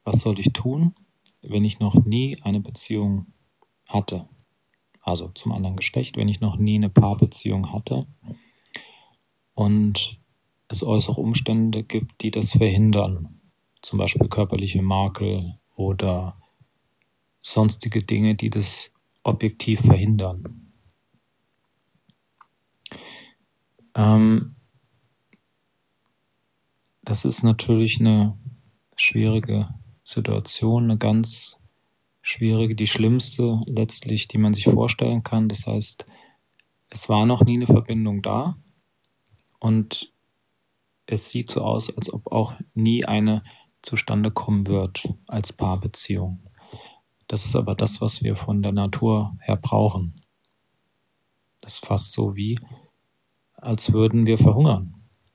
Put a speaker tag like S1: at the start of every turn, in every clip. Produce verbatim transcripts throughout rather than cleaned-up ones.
S1: was soll ich tun, wenn ich noch nie eine Beziehung hatte? Also zum anderen Geschlecht, wenn ich noch nie eine Paarbeziehung hatte und es äußere Umstände gibt, die das verhindern, zum Beispiel körperliche Makel oder sonstige Dinge, die das objektiv verhindern. Ähm, das ist natürlich eine schwierige Situation, eine ganz schwierige, die schlimmste letztlich, die man sich vorstellen kann. Das heißt, es war noch nie eine Verbindung da und es sieht so aus, als ob auch nie eine zustande kommen wird als Paarbeziehung. Das ist aber das, was wir von der Natur her brauchen. Das ist fast so wie, als würden wir verhungern.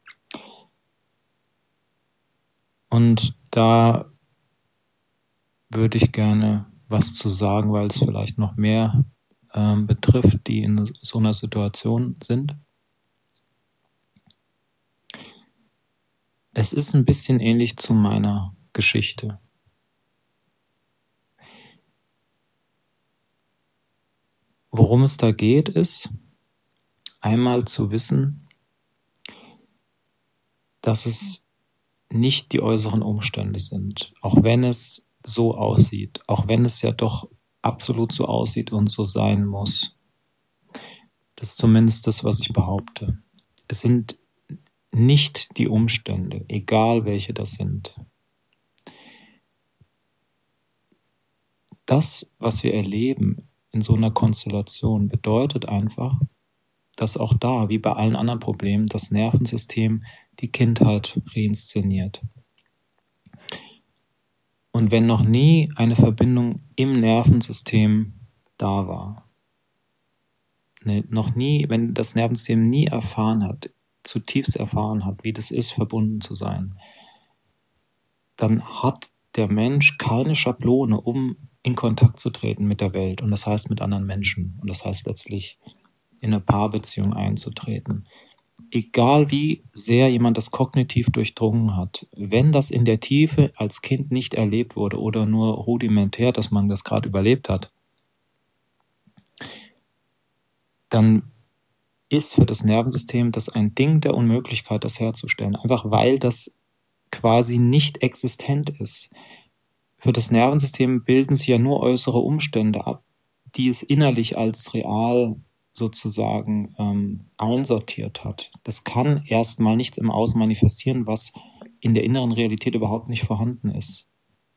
S1: Und da würde ich gerne was zu sagen, weil es vielleicht noch mehr ähm, betrifft, die in so einer Situation sind. Es ist ein bisschen ähnlich zu meiner Geschichte. Worum es da geht, ist, einmal zu wissen, dass es nicht die äußeren Umstände sind, auch wenn es so aussieht, auch wenn es ja doch absolut so aussieht und so sein muss. Das ist zumindest das, was ich behaupte. Es sind nicht die Umstände, egal welche das sind. Das, was wir erleben in so einer Konstellation, bedeutet einfach, dass auch da, wie bei allen anderen Problemen, das Nervensystem die Kindheit reinszeniert. Und wenn noch nie eine Verbindung im Nervensystem da war, ne, noch nie, wenn das Nervensystem nie erfahren hat, zutiefst erfahren hat, wie das ist, verbunden zu sein, dann hat der Mensch keine Schablone, um in Kontakt zu treten mit der Welt und das heißt mit anderen Menschen und das heißt letztlich in eine Paarbeziehung einzutreten. Egal wie sehr jemand das kognitiv durchdrungen hat, wenn das in der Tiefe als Kind nicht erlebt wurde oder nur rudimentär, dass man das gerade überlebt hat, dann ist für das Nervensystem das ein Ding der Unmöglichkeit, das herzustellen, einfach weil das quasi nicht existent ist. Für das Nervensystem bilden sich ja nur äußere Umstände ab, die es innerlich als real sozusagen ähm, einsortiert hat. Das kann erstmal nichts im Außen manifestieren, was in der inneren Realität überhaupt nicht vorhanden ist.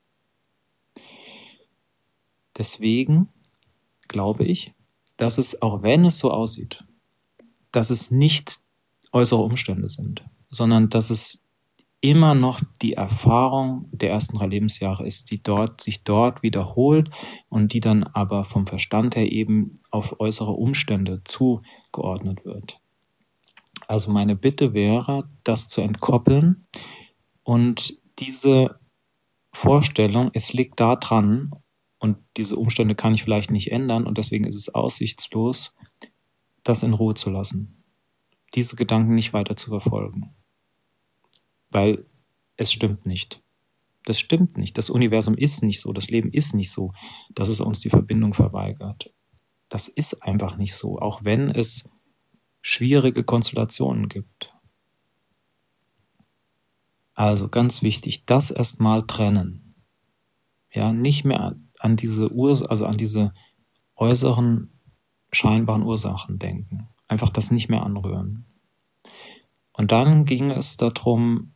S1: Deswegen glaube ich, dass es, auch wenn es so aussieht, dass es nicht äußere Umstände sind, sondern dass es immer noch die Erfahrung der ersten drei Lebensjahre ist, die dort sich dort wiederholt und die dann aber vom Verstand her eben auf äußere Umstände zugeordnet wird. Also meine Bitte wäre, das zu entkoppeln und diese Vorstellung, es liegt da dran und diese Umstände kann ich vielleicht nicht ändern und deswegen ist es aussichtslos, das in Ruhe zu lassen. Diese Gedanken nicht weiter zu verfolgen. Weil es stimmt nicht. Das stimmt nicht. Das Universum ist nicht so, das Leben ist nicht so, dass es uns die Verbindung verweigert. Das ist einfach nicht so, auch wenn es schwierige Konstellationen gibt. Also ganz wichtig, das erstmal trennen. Ja, nicht mehr an diese Urs- also an diese äußeren scheinbaren Ursachen denken. Einfach das nicht mehr anrühren. Und dann ging es darum,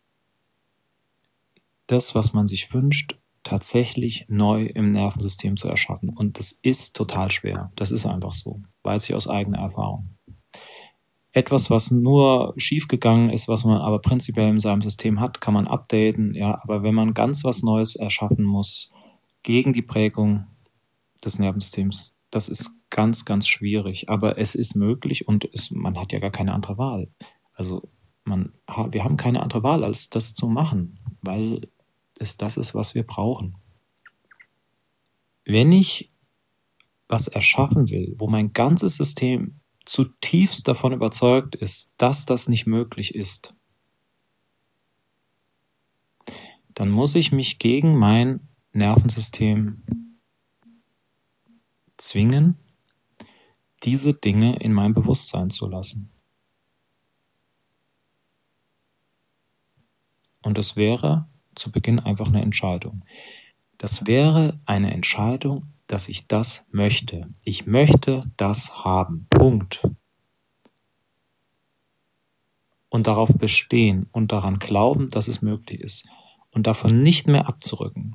S1: das, was man sich wünscht, tatsächlich neu im Nervensystem zu erschaffen. Und das ist total schwer. Das ist einfach so. Weiß ich aus eigener Erfahrung. Etwas, was nur schiefgegangen ist, was man aber prinzipiell in seinem System hat, kann man updaten. Ja, aber wenn man ganz was Neues erschaffen muss, gegen die Prägung des Nervensystems, das ist ganz, ganz schwierig. Aber es ist möglich und es, man hat ja gar keine andere Wahl. Also man, wir haben keine andere Wahl, als das zu machen, weil es das ist, was wir brauchen. Wenn ich was erschaffen will, wo mein ganzes System zutiefst davon überzeugt ist, dass das nicht möglich ist, dann muss ich mich gegen mein Nervensystem zwingen, diese Dinge in mein Bewusstsein zu lassen. Und das wäre zu Beginn einfach eine Entscheidung. Das wäre eine Entscheidung, dass ich das möchte. Ich möchte das haben. Punkt. Und darauf bestehen und daran glauben, dass es möglich ist. Und davon nicht mehr abzurücken.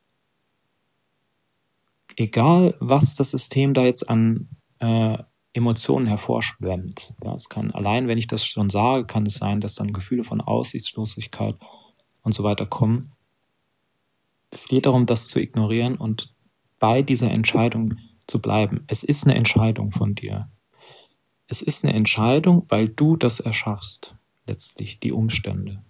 S1: Egal, was das System da jetzt an äh, Emotionen hervorschwemmt. Ja, es kann allein, wenn ich das schon sage, kann es sein, dass dann Gefühle von Aussichtslosigkeit und so weiter kommen. Es geht darum, das zu ignorieren und bei dieser Entscheidung zu bleiben. Es ist eine Entscheidung von dir. Es ist eine Entscheidung, weil du das erschaffst, letztlich die Umstände.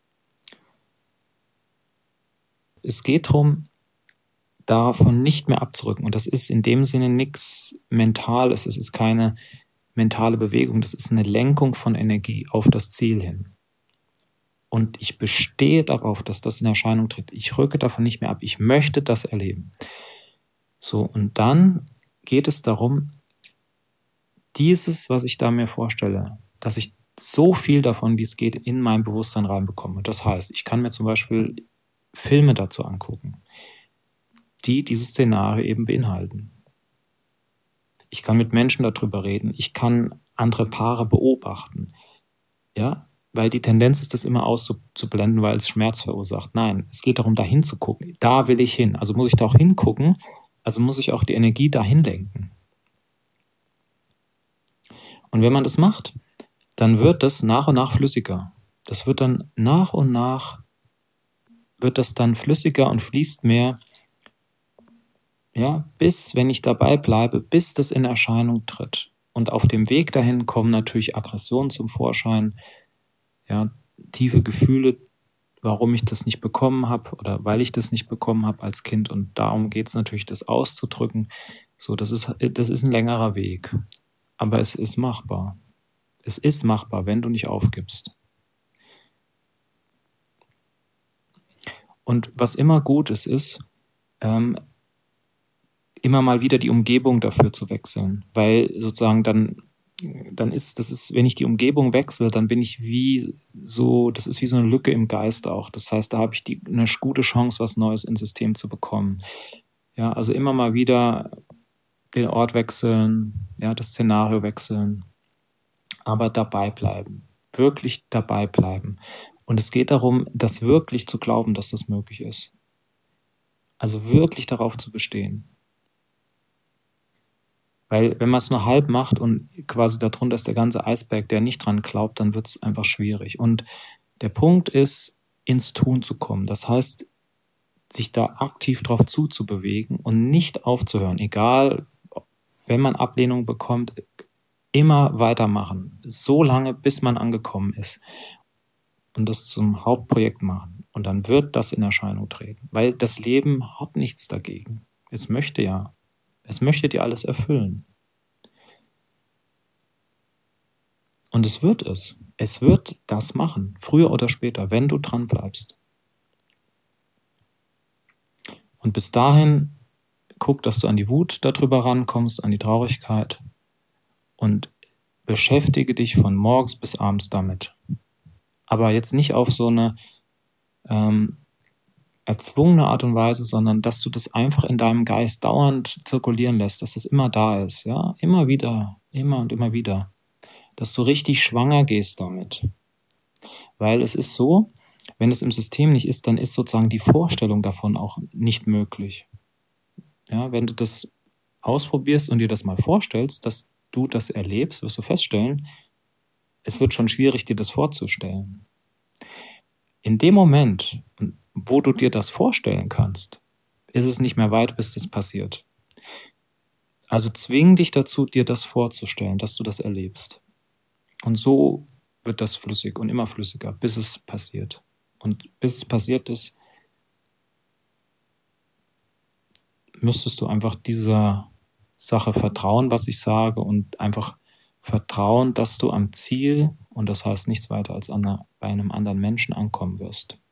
S1: Es geht darum, davon nicht mehr abzurücken. Und das ist in dem Sinne nichts Mentales. Es ist keine mentale Bewegung. Das ist eine Lenkung von Energie auf das Ziel hin. Und ich bestehe darauf, dass das in Erscheinung tritt. Ich rücke davon nicht mehr ab. Ich möchte das erleben. So, und dann geht es darum, dieses, was ich da mir vorstelle, dass ich so viel davon, wie es geht, in mein Bewusstsein reinbekomme. Das heißt, ich kann mir zum Beispiel Filme dazu angucken, die dieses Szenario eben beinhalten. Ich kann mit Menschen darüber reden. Ich kann andere Paare beobachten. Ja, weil die Tendenz ist, das immer auszublenden, weil es Schmerz verursacht. Nein, es geht darum, dahin zu gucken. Da will ich hin. Also muss ich da auch hingucken. Also muss ich auch die Energie dahin lenken. Und wenn man das macht, dann wird das nach und nach flüssiger. Das wird dann nach und nach, wird das dann flüssiger und fließt mehr. Ja, bis, wenn ich dabei bleibe, bis das in Erscheinung tritt. Und auf dem Weg dahin kommen natürlich Aggressionen zum Vorschein, ja, tiefe Gefühle, warum ich das nicht bekommen habe oder weil ich das nicht bekommen habe als Kind. Und darum geht es natürlich, das auszudrücken. So, das ist, das ist ein längerer Weg. Aber es ist machbar. Es ist machbar, wenn du nicht aufgibst. Und was immer gut ist, ist, ähm, immer mal wieder die Umgebung dafür zu wechseln. Weil sozusagen dann, dann ist, das ist, wenn ich die Umgebung wechsle, dann bin ich wie so, das ist wie so eine Lücke im Geist auch. Das heißt, da habe ich die, eine gute Chance, was Neues ins System zu bekommen. Ja, also immer mal wieder den Ort wechseln, ja, das Szenario wechseln, aber dabei bleiben. Wirklich dabei bleiben. Und es geht darum, das wirklich zu glauben, dass das möglich ist. Also wirklich darauf zu bestehen. Weil wenn man es nur halb macht und quasi darunter ist der ganze Eisberg, der nicht dran glaubt, dann wird es einfach schwierig. Und der Punkt ist, ins Tun zu kommen. Das heißt, sich da aktiv drauf zuzubewegen und nicht aufzuhören. Egal, wenn man Ablehnung bekommt, immer weitermachen. So lange, bis man angekommen ist. Und das zum Hauptprojekt machen. Und dann wird das in Erscheinung treten. Weil das Leben hat nichts dagegen. Es möchte ja. Es möchte dir alles erfüllen. Und es wird es. Es wird das machen. Früher oder später, wenn du dran bleibst. Und bis dahin, guck, dass du an die Wut darüber rankommst, an die Traurigkeit. Und beschäftige dich von morgens bis abends damit. Aber jetzt nicht auf so eine ähm, erzwungene Art und Weise, sondern dass du das einfach in deinem Geist dauernd zirkulieren lässt, dass das immer da ist, ja, immer wieder, immer und immer wieder, dass du richtig schwanger gehst damit. Weil es ist so, wenn es im System nicht ist, dann ist sozusagen die Vorstellung davon auch nicht möglich. Ja, wenn du das ausprobierst und dir das mal vorstellst, dass du das erlebst, wirst du feststellen, es wird schon schwierig, dir das vorzustellen. In dem Moment, wo du dir das vorstellen kannst, ist es nicht mehr weit, bis das passiert. Also zwing dich dazu, dir das vorzustellen, dass du das erlebst. Und so wird das flüssig und immer flüssiger, bis es passiert. Und bis es passiert ist, müsstest du einfach dieser Sache vertrauen, was ich sage, und einfach vertrauen, dass du am Ziel, und das heißt nichts weiter als an einer, bei einem anderen Menschen ankommen wirst.